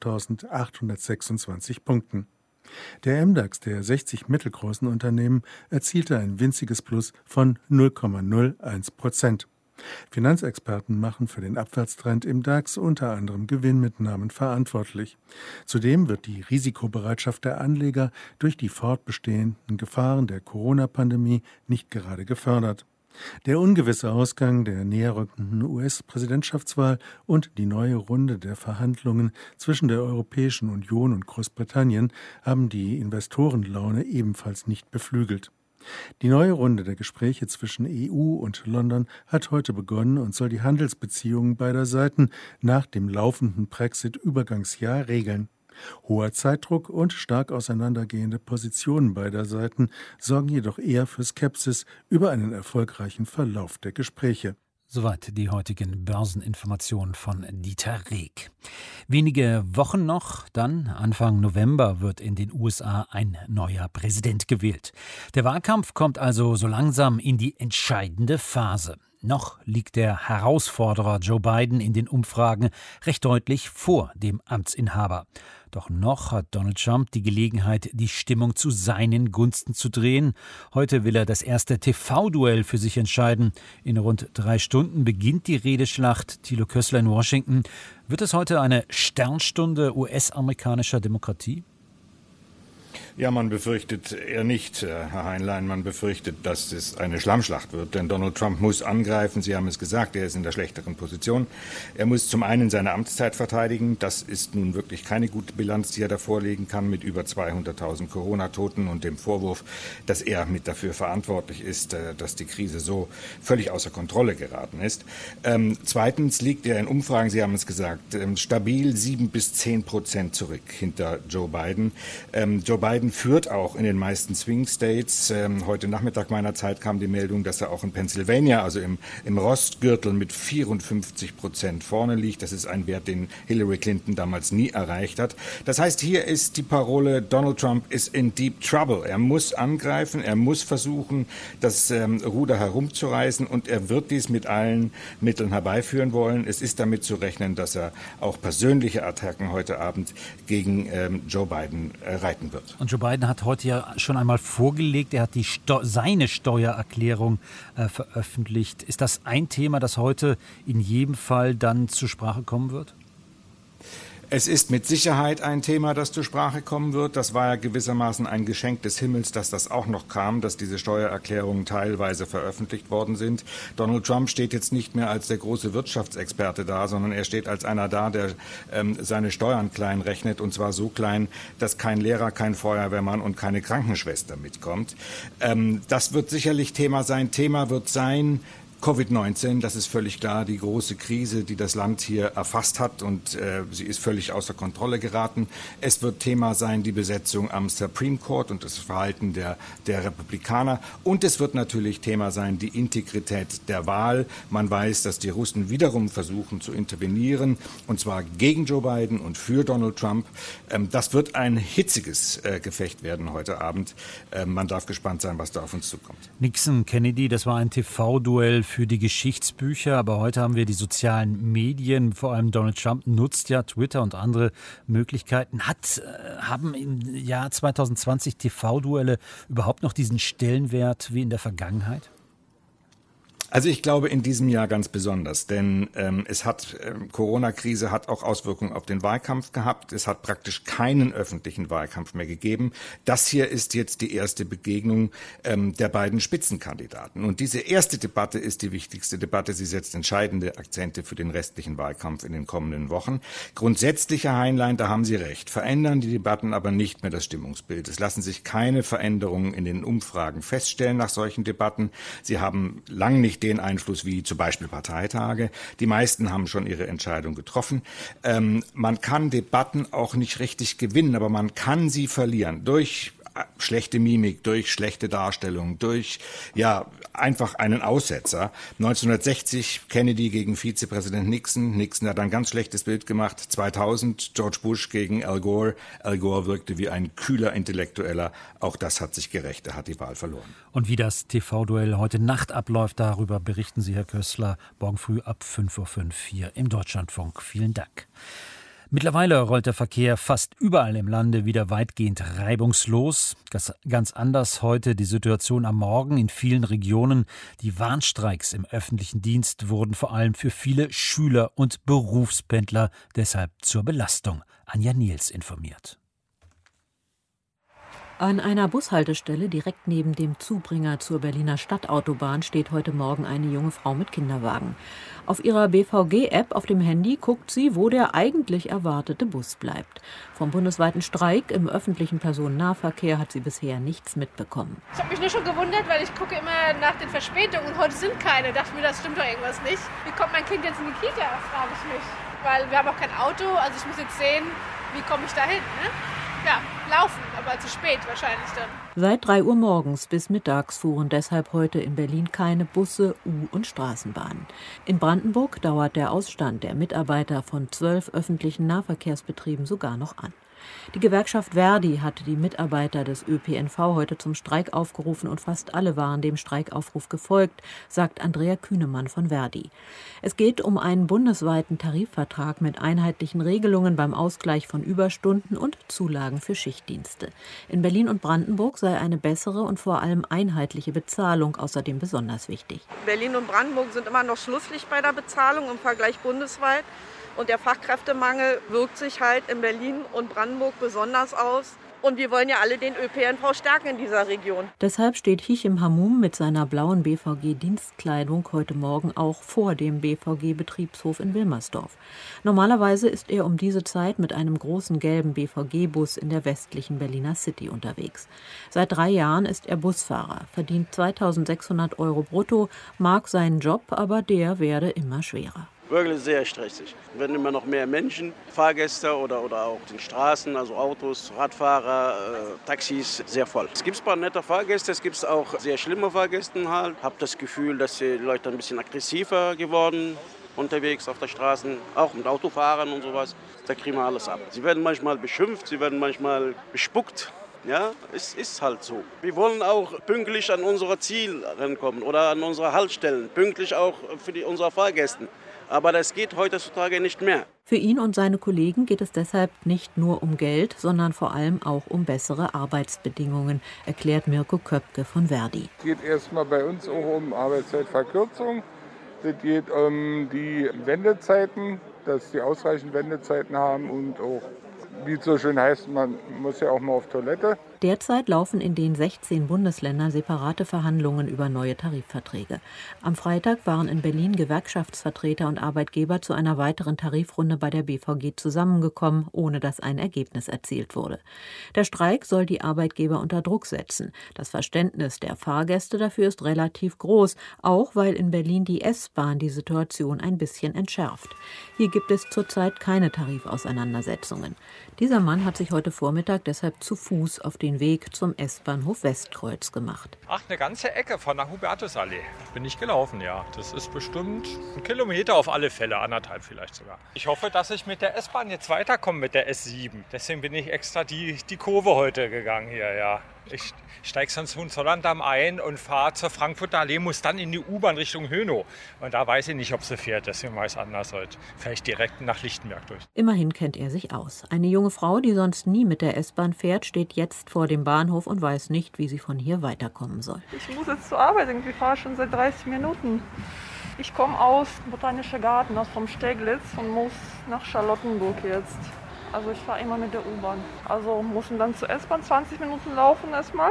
zwölftausendachthundertsechsundzwanzig Punkten. Der M DAX der sechzig mittelgroßen Unternehmen erzielte ein winziges Plus von null Komma null eins Prozent. Finanzexperten machen für den Abwärtstrend im DAX unter anderem Gewinnmitnahmen verantwortlich. Zudem wird die Risikobereitschaft der Anleger durch die fortbestehenden Gefahren der Corona-Pandemie nicht gerade gefördert. Der ungewisse Ausgang der näherrückenden U S-Präsidentschaftswahl und die neue Runde der Verhandlungen zwischen der Europäischen Union und Großbritannien haben die Investorenlaune ebenfalls nicht beflügelt. Die neue Runde der Gespräche zwischen E U und London hat heute begonnen und soll die Handelsbeziehungen beider Seiten nach dem laufenden Brexit-Übergangsjahr regeln. Hoher Zeitdruck und stark auseinandergehende Positionen beider Seiten sorgen jedoch eher für Skepsis über einen erfolgreichen Verlauf der Gespräche. Soweit die heutigen Börseninformationen von Dieter Rieck. Wenige Wochen noch, dann Anfang November wird in den U S A ein neuer Präsident gewählt. Der Wahlkampf kommt also so langsam in die entscheidende Phase. Noch liegt der Herausforderer Joe Biden in den Umfragen recht deutlich vor dem Amtsinhaber. Doch noch hat Donald Trump die Gelegenheit, die Stimmung zu seinen Gunsten zu drehen. Heute will er das erste T V-Duell für sich entscheiden. In rund drei Stunden beginnt die Redeschlacht. Thilo Kössler in Washington. Wird es heute eine Sternstunde U S-amerikanischer Demokratie? Ja, man befürchtet eher nicht, Herr Heinlein, man befürchtet, dass es eine Schlammschlacht wird, denn Donald Trump muss angreifen, Sie haben es gesagt, er ist in der schlechteren Position. Er muss zum einen seine Amtszeit verteidigen, das ist nun wirklich keine gute Bilanz, die er da vorlegen kann, mit über zweihunderttausend Corona-Toten und dem Vorwurf, dass er mit dafür verantwortlich ist, dass die Krise so völlig außer Kontrolle geraten ist. Ähm, zweitens liegt er in Umfragen, Sie haben es gesagt, ähm, stabil sieben bis zehn Prozent zurück hinter Joe Biden. Ähm, Joe Biden führt auch in den meisten Swing States. Ähm, heute Nachmittag meiner Zeit kam die Meldung, dass er auch in Pennsylvania, also im, im Rostgürtel, mit vierundfünfzig Prozent vorne liegt. Das ist ein Wert, den Hillary Clinton damals nie erreicht hat. Das heißt, hier ist die Parole, Donald Trump ist in deep trouble. Er muss angreifen, er muss versuchen, das ähm, Ruder herumzureißen und er wird dies mit allen Mitteln herbeiführen wollen. Es ist damit zu rechnen, dass er auch persönliche Attacken heute Abend gegen ähm, Joe Biden äh, reiten wird. Und Joe Biden hat heute ja schon einmal vorgelegt, er hat die Steu- seine Steuererklärung äh, veröffentlicht. Ist das ein Thema, das heute in jedem Fall dann zur Sprache kommen wird? Es ist mit Sicherheit ein Thema, das zur Sprache kommen wird. Das war ja gewissermaßen ein Geschenk des Himmels, dass das auch noch kam, dass diese Steuererklärungen teilweise veröffentlicht worden sind. Donald Trump steht jetzt nicht mehr als der große Wirtschaftsexperte da, sondern er steht als einer da, der ähm, seine Steuern klein rechnet, und zwar so klein, dass kein Lehrer, kein Feuerwehrmann und keine Krankenschwester mitkommt. Ähm, das wird sicherlich Thema sein. Thema wird sein, Covid neunzehn, das ist völlig klar, die große Krise, die das Land hier erfasst hat, und äh, sie ist völlig außer Kontrolle geraten. Es wird Thema sein, die Besetzung am Supreme Court und das Verhalten der, der Republikaner. Und es wird natürlich Thema sein, die Integrität der Wahl. Man weiß, dass die Russen wiederum versuchen zu intervenieren, und zwar gegen Joe Biden und für Donald Trump. Ähm, das wird ein hitziges äh, Gefecht werden heute Abend. Ähm, man darf gespannt sein, was da auf uns zukommt. Nixon, Kennedy, das war ein T V-Duell für die Geschichtsbücher, aber heute haben wir die sozialen Medien, vor allem Donald Trump nutzt ja Twitter und andere Möglichkeiten. Hat, äh, haben im Jahr zwanzig zwanzig T V-Duelle überhaupt noch diesen Stellenwert wie in der Vergangenheit? Also ich glaube in diesem Jahr ganz besonders, denn ähm, es hat ähm, Corona-Krise hat auch Auswirkungen auf den Wahlkampf gehabt. Es hat praktisch keinen öffentlichen Wahlkampf mehr gegeben. Das hier ist jetzt die erste Begegnung ähm, der beiden Spitzenkandidaten. Und diese erste Debatte ist die wichtigste Debatte. Sie setzt entscheidende Akzente für den restlichen Wahlkampf in den kommenden Wochen. Grundsätzlich, Herr Heinlein, da haben Sie recht, verändern die Debatten aber nicht mehr das Stimmungsbild. Es lassen sich keine Veränderungen in den Umfragen feststellen nach solchen Debatten. Sie haben lang nicht den Einfluss wie zum Beispiel Parteitage. Die meisten haben schon ihre Entscheidung getroffen. Ähm, man kann Debatten auch nicht richtig gewinnen, aber man kann sie verlieren durch schlechte Mimik, durch schlechte Darstellung, durch ja einfach einen Aussetzer. neunzehnhundertsechzig Kennedy gegen Vizepräsident Nixon. Nixon hat ein ganz schlechtes Bild gemacht. zweitausend George Bush gegen Al Gore. Al Gore wirkte wie ein kühler Intellektueller. Auch das hat sich gerecht. Er hat die Wahl verloren. Und wie das T V-Duell heute Nacht abläuft, darüber berichten Sie, Herr Kössler, morgen früh ab fünf Uhr fünf hier im Deutschlandfunk. Vielen Dank. Mittlerweile rollt der Verkehr fast überall im Lande wieder weitgehend reibungslos. Ganz anders heute die Situation am Morgen in vielen Regionen. Die Warnstreiks im öffentlichen Dienst wurden vor allem für viele Schüler und Berufspendler deshalb zur Belastung. Anja Niels informiert. An einer Bushaltestelle direkt neben dem Zubringer zur Berliner Stadtautobahn steht heute Morgen eine junge Frau mit Kinderwagen. Auf ihrer B V G-App auf dem Handy guckt sie, wo der eigentlich erwartete Bus bleibt. Vom bundesweiten Streik im öffentlichen Personennahverkehr hat sie bisher nichts mitbekommen. Ich habe mich nur schon gewundert, weil ich gucke immer nach den Verspätungen und heute sind keine. Ich dachte mir, das stimmt doch irgendwas nicht. Wie kommt mein Kind jetzt in die Kita, frage ich mich. Weil wir haben auch kein Auto, also ich muss jetzt sehen, wie komme ich da hin, ne? Ja, laufen, aber zu spät wahrscheinlich dann. Seit drei Uhr morgens bis mittags fuhren deshalb heute in Berlin keine Busse, U- und Straßenbahnen. In Brandenburg dauert der Ausstand der Mitarbeiter von zwölf öffentlichen Nahverkehrsbetrieben sogar noch an. Die Gewerkschaft Verdi hatte die Mitarbeiter des Ö P N V heute zum Streik aufgerufen und fast alle waren dem Streikaufruf gefolgt, sagt Andrea Kühnemann von Verdi. Es geht um einen bundesweiten Tarifvertrag mit einheitlichen Regelungen beim Ausgleich von Überstunden und Zulagen für Schichtdienste. In Berlin und Brandenburg sei eine bessere und vor allem einheitliche Bezahlung außerdem besonders wichtig. Berlin und Brandenburg sind immer noch Schlusslicht bei der Bezahlung im Vergleich bundesweit. Und der Fachkräftemangel wirkt sich halt in Berlin und Brandenburg besonders aus. Und wir wollen ja alle den Ö P N V stärken in dieser Region. Deshalb steht Hichem Hamoum mit seiner blauen B V G-Dienstkleidung heute Morgen auch vor dem B V G-Betriebshof in Wilmersdorf. Normalerweise ist er um diese Zeit mit einem großen gelben B V G-Bus in der westlichen Berliner City unterwegs. Seit drei Jahren ist er Busfahrer, verdient zweitausendsechshundert Euro brutto, mag seinen Job, aber der werde immer schwerer. Wirklich sehr stressig. Es werden immer noch mehr Menschen, Fahrgäste oder, oder auch den Straßen, also Autos, Radfahrer, äh, Taxis, sehr voll. Es gibt ein paar nette Fahrgäste, es gibt auch sehr schlimme Fahrgäste halt. Ich habe das Gefühl, dass die Leute ein bisschen aggressiver geworden unterwegs auf der Straße, auch mit Autofahrern und sowas. Da kriegen wir alles ab. Sie werden manchmal beschimpft, sie werden manchmal bespuckt. Ja, es ist halt so. Wir wollen auch pünktlich an unser Ziel rankommen oder an unsere Haltestellen, pünktlich auch für die, unsere Fahrgäste. Aber das geht heutzutage nicht mehr. Für ihn und seine Kollegen geht es deshalb nicht nur um Geld, sondern vor allem auch um bessere Arbeitsbedingungen, erklärt Mirko Köpke von Verdi. Es geht erstmal bei uns auch um Arbeitszeitverkürzung. Es geht um die Wendezeiten, dass die ausreichend Wendezeiten haben und auch, wie es so schön heißt, man muss ja auch mal auf Toilette. Derzeit laufen in den sechzehn Bundesländern separate Verhandlungen über neue Tarifverträge. Am Freitag waren in Berlin Gewerkschaftsvertreter und Arbeitgeber zu einer weiteren Tarifrunde bei der B V G zusammengekommen, ohne dass ein Ergebnis erzielt wurde. Der Streik soll die Arbeitgeber unter Druck setzen. Das Verständnis der Fahrgäste dafür ist relativ groß, auch weil in Berlin die S-Bahn die Situation ein bisschen entschärft. Hier gibt es zurzeit keine Tarifauseinandersetzungen. Dieser Mann hat sich heute Vormittag deshalb zu Fuß auf den Weg zum S-Bahnhof Westkreuz gemacht. Ach, eine ganze Ecke von der Hubertusallee bin ich gelaufen, ja. Das ist bestimmt ein Kilometer auf alle Fälle, anderthalb vielleicht sogar. Ich hoffe, dass ich mit der S-Bahn jetzt weiterkomme, mit der S sieben. Deswegen bin ich extra die, die Kurve heute gegangen hier, ja. Ich steige sonst Hohenzollern-Damm ein und fahre zur Frankfurter Allee, muss dann in die U-Bahn Richtung Hönow. Und da weiß ich nicht, ob sie fährt, deswegen war es anders heute. Vielleicht direkt nach Lichtenberg durch. Immerhin kennt er sich aus. Eine junge Frau, die sonst nie mit der S-Bahn fährt, steht jetzt vor dem Bahnhof und weiß nicht, wie sie von hier weiterkommen soll. Ich muss jetzt zur Arbeit, irgendwie fahre schon seit dreißig Minuten. Ich komme aus Botanischer Garten, aus vom Steglitz und muss nach Charlottenburg jetzt. Also ich fahre immer mit der U-Bahn. Also muss dann zur S-Bahn zwanzig Minuten laufen erstmal.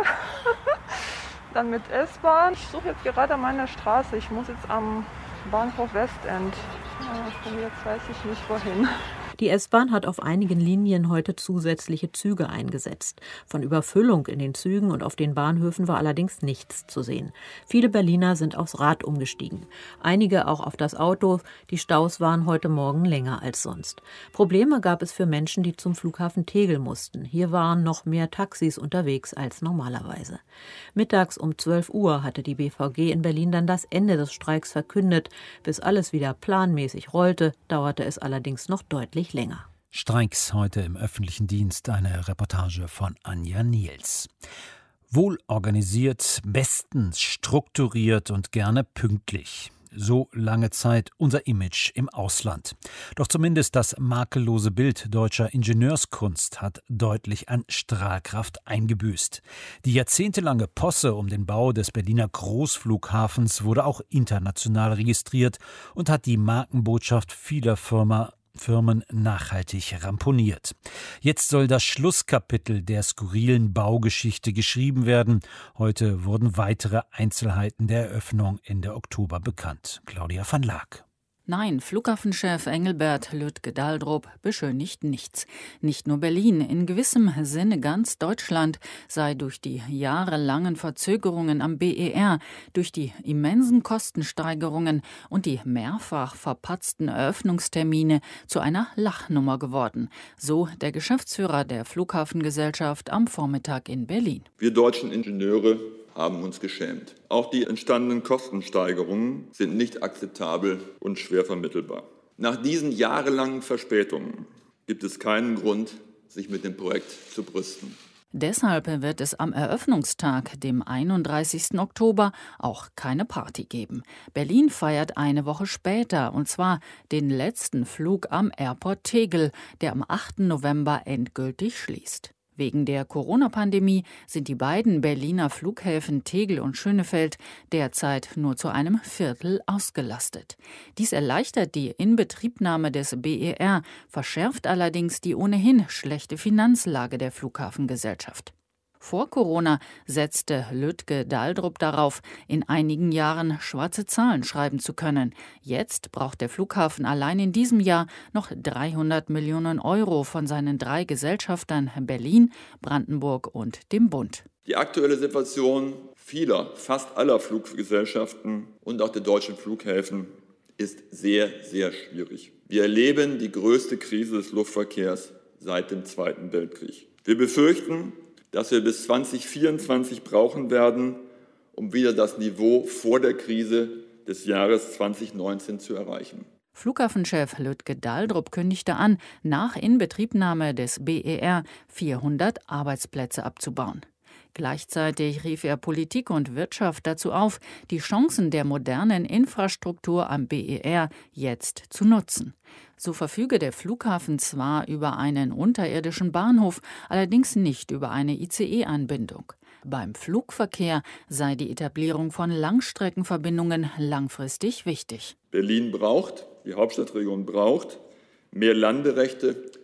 Dann mit S-Bahn. Ich suche jetzt gerade meine Straße. Ich muss jetzt am Bahnhof Westend. Ja, jetzt weiß ich nicht wohin. Die S-Bahn hat auf einigen Linien heute zusätzliche Züge eingesetzt. Von Überfüllung in den Zügen und auf den Bahnhöfen war allerdings nichts zu sehen. Viele Berliner sind aufs Rad umgestiegen. Einige auch auf das Auto. Die Staus waren heute Morgen länger als sonst. Probleme gab es für Menschen, die zum Flughafen Tegel mussten. Hier waren noch mehr Taxis unterwegs als normalerweise. Mittags um zwölf Uhr hatte die B V G in Berlin dann das Ende des Streiks verkündet. Bis alles wieder planmäßig rollte, dauerte es allerdings noch deutlich länger. Streiks heute im öffentlichen Dienst, eine Reportage von Anja Niels. Wohl organisiert, bestens strukturiert und gerne pünktlich. So lange Zeit unser Image im Ausland. Doch zumindest das makellose Bild deutscher Ingenieurskunst hat deutlich an Strahlkraft eingebüßt. Die jahrzehntelange Posse um den Bau des Berliner Großflughafens wurde auch international registriert und hat die Markenbotschaft vieler Firmen Firmen nachhaltig ramponiert. Jetzt soll das Schlusskapitel der skurrilen Baugeschichte geschrieben werden. Heute wurden weitere Einzelheiten der Eröffnung Ende Oktober bekannt. Claudia van Laak. Nein, Flughafenchef Engelbert Lütke-Daldrup beschönigt nichts. Nicht nur Berlin, in gewissem Sinne ganz Deutschland sei durch die jahrelangen Verzögerungen am B E R, durch die immensen Kostensteigerungen und die mehrfach verpatzten Eröffnungstermine zu einer Lachnummer geworden. So der Geschäftsführer der Flughafengesellschaft am Vormittag in Berlin. Wir deutschen Ingenieure haben uns geschämt. Auch die entstandenen Kostensteigerungen sind nicht akzeptabel und schwer vermittelbar. Nach diesen jahrelangen Verspätungen gibt es keinen Grund, sich mit dem Projekt zu brüsten. Deshalb wird es am Eröffnungstag, dem einunddreißigsten Oktober, auch keine Party geben. Berlin feiert eine Woche später, und zwar den letzten Flug am Airport Tegel, der am achten November endgültig schließt. Wegen der Corona-Pandemie sind die beiden Berliner Flughäfen Tegel und Schönefeld derzeit nur zu einem Viertel ausgelastet. Dies erleichtert die Inbetriebnahme des B E R, verschärft allerdings die ohnehin schlechte Finanzlage der Flughafengesellschaft. Vor Corona setzte Lütke-Daldrup darauf, in einigen Jahren schwarze Zahlen schreiben zu können. Jetzt braucht der Flughafen allein in diesem Jahr noch dreihundert Millionen Euro von seinen drei Gesellschaftern Berlin, Brandenburg und dem Bund. Die aktuelle Situation vieler, fast aller Fluggesellschaften und auch der deutschen Flughäfen ist sehr, sehr schwierig. Wir erleben die größte Krise des Luftverkehrs seit dem Zweiten Weltkrieg. Wir befürchten, dass wir bis zweitausendvierundzwanzig brauchen werden, um wieder das Niveau vor der Krise des Jahres zweitausendneunzehn zu erreichen. Flughafenchef Lütke-Daldrup kündigte an, nach Inbetriebnahme des B E R vierhundert Arbeitsplätze abzubauen. Gleichzeitig rief er Politik und Wirtschaft dazu auf, die Chancen der modernen Infrastruktur am B E R jetzt zu nutzen. So verfüge der Flughafen zwar über einen unterirdischen Bahnhof, allerdings nicht über eine I C E-Anbindung. Beim Flugverkehr sei die Etablierung von Langstreckenverbindungen langfristig wichtig. Berlin braucht, die Hauptstadtregion braucht, mehr Landerechte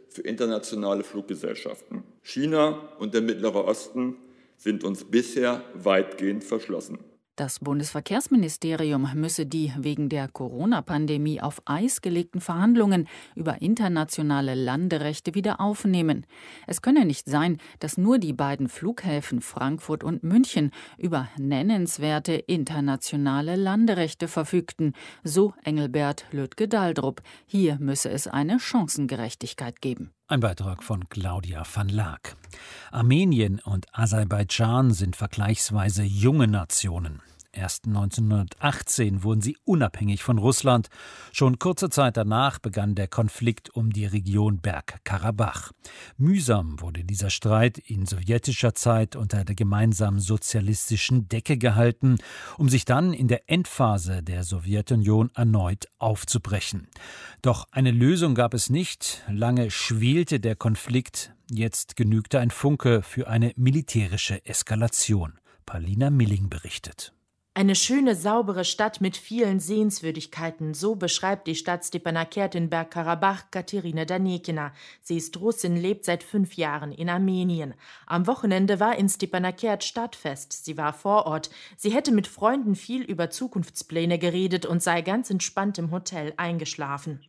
für internationale Fluggesellschaften. China und der Mittlere Osten sind uns bisher weitgehend verschlossen. Das Bundesverkehrsministerium müsse die wegen der Corona-Pandemie auf Eis gelegten Verhandlungen über internationale Landerechte wieder aufnehmen. Es könne nicht sein, dass nur die beiden Flughäfen Frankfurt und München über nennenswerte internationale Landerechte verfügten, so Engelbert Lütke-Daldrup. Hier müsse es eine Chancengerechtigkeit geben. Ein Beitrag von Claudia van Laak. Armenien und Aserbaidschan sind vergleichsweise junge Nationen. Erst neunzehnhundertachtzehn wurden sie unabhängig von Russland. Schon kurze Zeit danach begann der Konflikt um die Region Bergkarabach. Mühsam wurde dieser Streit in sowjetischer Zeit unter der gemeinsamen sozialistischen Decke gehalten, um sich dann in der Endphase der Sowjetunion erneut aufzubrechen. Doch eine Lösung gab es nicht. Lange schwelte der Konflikt. Jetzt genügte ein Funke für eine militärische Eskalation. Paulina Milling berichtet. Eine schöne, saubere Stadt mit vielen Sehenswürdigkeiten, so beschreibt die Stadt Stepanakert in Bergkarabach Katerina Danekina. Sie ist Russin, lebt seit fünf Jahren in Armenien. Am Wochenende war in Stepanakert Stadtfest. Sie war vor Ort. Sie hätte mit Freunden viel über Zukunftspläne geredet und sei ganz entspannt im Hotel eingeschlafen.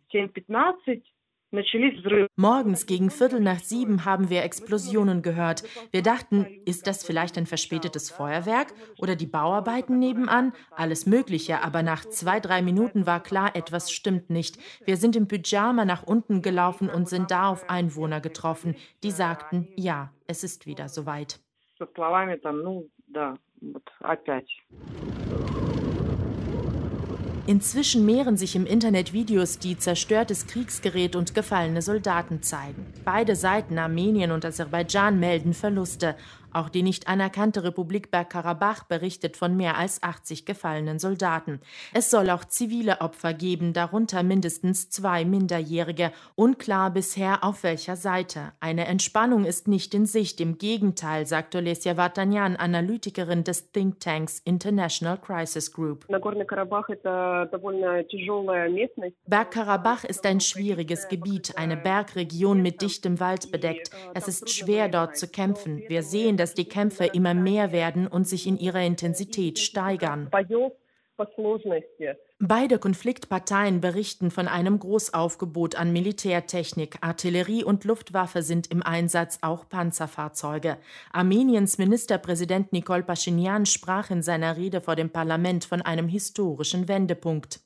Morgens gegen Viertel nach sieben haben wir Explosionen gehört. Wir dachten, ist das vielleicht ein verspätetes Feuerwerk oder die Bauarbeiten nebenan? Alles Mögliche, aber nach zwei, drei Minuten war klar, etwas stimmt nicht. Wir sind im Pyjama nach unten gelaufen und sind da auf Einwohner getroffen. Die sagten, ja, es ist wieder soweit. Inzwischen mehren sich im Internet Videos, die zerstörtes Kriegsgerät und gefallene Soldaten zeigen. Beide Seiten, Armenien und Aserbaidschan, melden Verluste. Auch die nicht anerkannte Republik Bergkarabach berichtet von mehr als achtzig gefallenen Soldaten. Es soll auch zivile Opfer geben, darunter mindestens zwei Minderjährige. Unklar bisher, auf welcher Seite. Eine Entspannung ist nicht in Sicht. Im Gegenteil, sagt Olesya Vartanyan, Analytikerin des Thinktanks International Crisis Group. Bergkarabach ist ein schwieriges Gebiet, eine Bergregion mit dichtem Wald bedeckt. Es ist schwer, dort zu kämpfen. Wir sehen, dass die Kämpfe immer mehr werden und sich in ihrer Intensität steigern. Beide Konfliktparteien berichten von einem Großaufgebot an Militärtechnik. Artillerie und Luftwaffe sind im Einsatz, auch Panzerfahrzeuge. Armeniens Ministerpräsident Nikol Paschinjan sprach in seiner Rede vor dem Parlament von einem historischen Wendepunkt.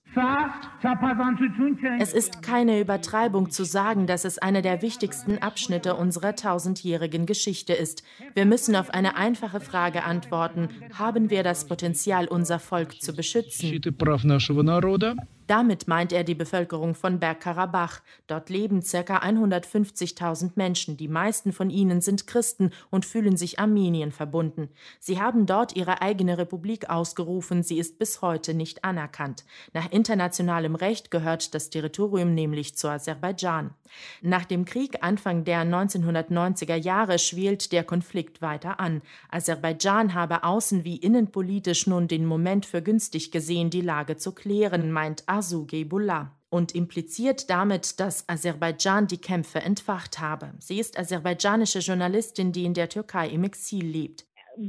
Es ist keine Übertreibung zu sagen, dass es einer der wichtigsten Abschnitte unserer tausendjährigen Geschichte ist. Wir müssen auf eine einfache Frage antworten. Haben wir das Potenzial, unser Volk zu beschützen? Damit meint er die Bevölkerung von Bergkarabach. Dort leben ca. hundertfünfzigtausend Menschen. Die meisten von ihnen sind Christen und fühlen sich Armenien verbunden. Sie haben dort ihre eigene Republik ausgerufen. Sie ist bis heute nicht anerkannt. Nach internationalem Recht gehört das Territorium nämlich zu Aserbaidschan. Nach dem Krieg Anfang der neunzehnhundertneunziger Jahre schwelt der Konflikt weiter an. Aserbaidschan habe außen- wie innenpolitisch nun den Moment für günstig gesehen, die Lage zu klären, meint Arzu Geybullah, und impliziert damit, dass Aserbaidschan die Kämpfe entfacht habe. Sie ist aserbaidschanische Journalistin, die in der Türkei im Exil lebt.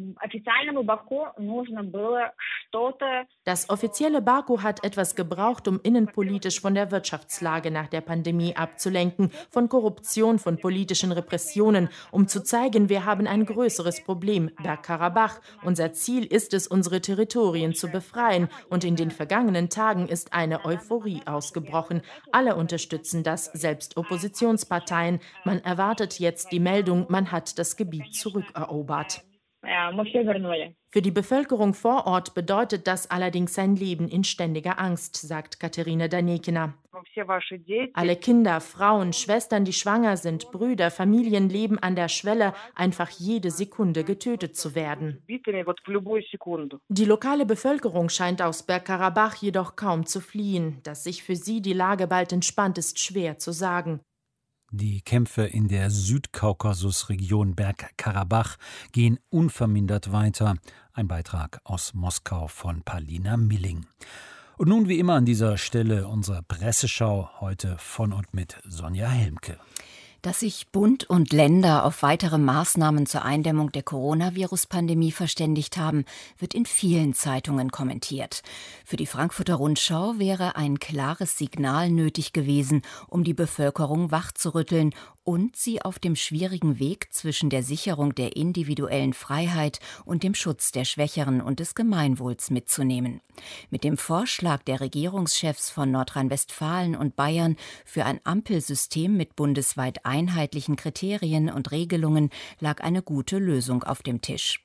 Das offizielle Baku hat etwas gebraucht, um innenpolitisch von der Wirtschaftslage nach der Pandemie abzulenken, von Korruption, von politischen Repressionen, um zu zeigen, wir haben ein größeres Problem, Bergkarabach. Unser Ziel ist es, unsere Territorien zu befreien. Und in den vergangenen Tagen ist eine Euphorie ausgebrochen. Alle unterstützen das, selbst Oppositionsparteien. Man erwartet jetzt die Meldung, man hat das Gebiet zurückerobert. Für die Bevölkerung vor Ort bedeutet das allerdings sein Leben in ständiger Angst, sagt Katerina Danekina. Alle Kinder, Frauen, Schwestern, die schwanger sind, Brüder, Familien leben an der Schwelle, einfach jede Sekunde getötet zu werden. Die lokale Bevölkerung scheint aus Bergkarabach jedoch kaum zu fliehen. Dass sich für sie die Lage bald entspannt, ist schwer zu sagen. Die Kämpfe in der Südkaukasusregion Bergkarabach gehen unvermindert weiter. Ein Beitrag aus Moskau von Paulina Milling. Und nun wie immer an dieser Stelle unsere Presseschau, heute von und mit Sonja Helmke. Dass sich Bund und Länder auf weitere Maßnahmen zur Eindämmung der Coronavirus-Pandemie verständigt haben, wird in vielen Zeitungen kommentiert. Für die Frankfurter Rundschau wäre ein klares Signal nötig gewesen, um die Bevölkerung wachzurütteln und sie auf dem schwierigen Weg zwischen der Sicherung der individuellen Freiheit und dem Schutz der Schwächeren und des Gemeinwohls mitzunehmen. Mit dem Vorschlag der Regierungschefs von Nordrhein-Westfalen und Bayern für ein Ampelsystem mit bundesweit einheitlichen Kriterien und Regelungen lag eine gute Lösung auf dem Tisch.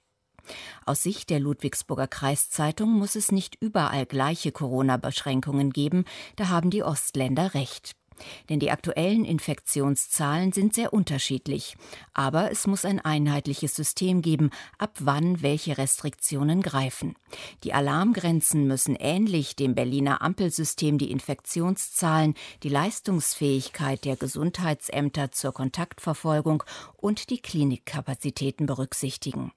Aus Sicht der Ludwigsburger Kreiszeitung muss es nicht überall gleiche Corona-Beschränkungen geben, da haben die Ostländer recht. Denn die aktuellen Infektionszahlen sind sehr unterschiedlich. Aber es muss ein einheitliches System geben, ab wann welche Restriktionen greifen. Die Alarmgrenzen müssen ähnlich dem Berliner Ampelsystem die Infektionszahlen, die Leistungsfähigkeit der Gesundheitsämter zur Kontaktverfolgung und die Klinikkapazitäten berücksichtigen.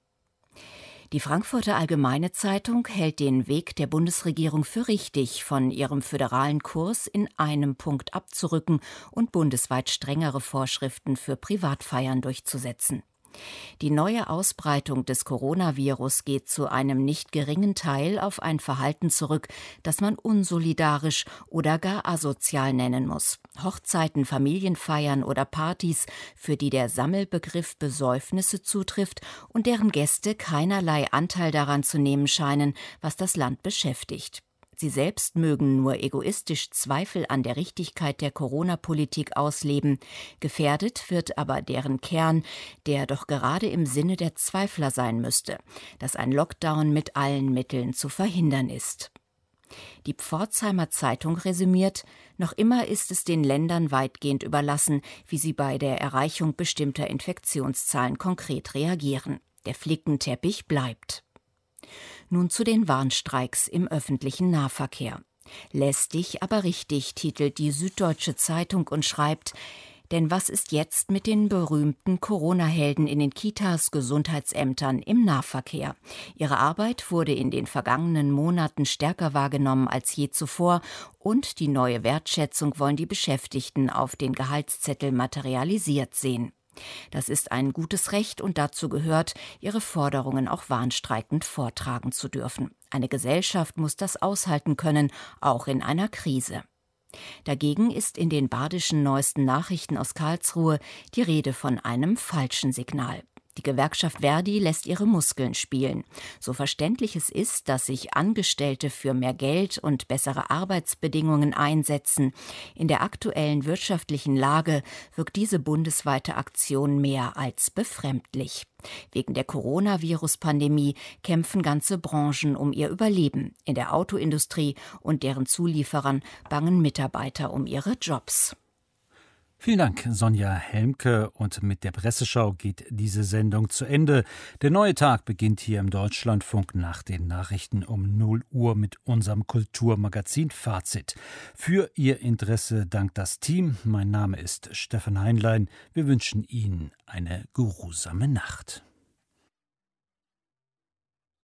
Die Frankfurter Allgemeine Zeitung hält den Weg der Bundesregierung für richtig, von ihrem föderalen Kurs in einem Punkt abzurücken und bundesweit strengere Vorschriften für Privatfeiern durchzusetzen. Die neue Ausbreitung des Coronavirus geht zu einem nicht geringen Teil auf ein Verhalten zurück, das man unsolidarisch oder gar asozial nennen muss. Hochzeiten, Familienfeiern oder Partys, für die der Sammelbegriff Besäufnisse zutrifft und deren Gäste keinerlei Anteil daran zu nehmen scheinen, was das Land beschäftigt. Sie selbst mögen nur egoistisch Zweifel an der Richtigkeit der Corona-Politik ausleben. Gefährdet wird aber deren Kern, der doch gerade im Sinne der Zweifler sein müsste, dass ein Lockdown mit allen Mitteln zu verhindern ist. Die Pforzheimer Zeitung resümiert: Noch immer ist es den Ländern weitgehend überlassen, wie sie bei der Erreichung bestimmter Infektionszahlen konkret reagieren. Der Flickenteppich bleibt. Nun zu den Warnstreiks im öffentlichen Nahverkehr. Lästig, aber richtig, titelt die Süddeutsche Zeitung und schreibt: Denn was ist jetzt mit den berühmten Corona-Helden in den Kitas, Gesundheitsämtern, im Nahverkehr? Ihre Arbeit wurde in den vergangenen Monaten stärker wahrgenommen als je zuvor und die neue Wertschätzung wollen die Beschäftigten auf den Gehaltszettel materialisiert sehen. Das ist ein gutes Recht und dazu gehört, ihre Forderungen auch warnstreikend vortragen zu dürfen. Eine Gesellschaft muss das aushalten können, auch in einer Krise. Dagegen ist in den badischen neuesten Nachrichten aus Karlsruhe die Rede von einem falschen Signal. Die Gewerkschaft Verdi lässt ihre Muskeln spielen. So verständlich es ist, dass sich Angestellte für mehr Geld und bessere Arbeitsbedingungen einsetzen, in der aktuellen wirtschaftlichen Lage wirkt diese bundesweite Aktion mehr als befremdlich. Wegen der Coronavirus-Pandemie kämpfen ganze Branchen um ihr Überleben. In der Autoindustrie und deren Zulieferern bangen Mitarbeiter um ihre Jobs. Vielen Dank, Sonja Helmke. Und mit der Presseschau geht diese Sendung zu Ende. Der neue Tag beginnt hier im Deutschlandfunk nach den Nachrichten um null Uhr mit unserem Kulturmagazin Fazit. Für Ihr Interesse dankt das Team. Mein Name ist Stefan Heinlein. Wir wünschen Ihnen eine geruhsame Nacht.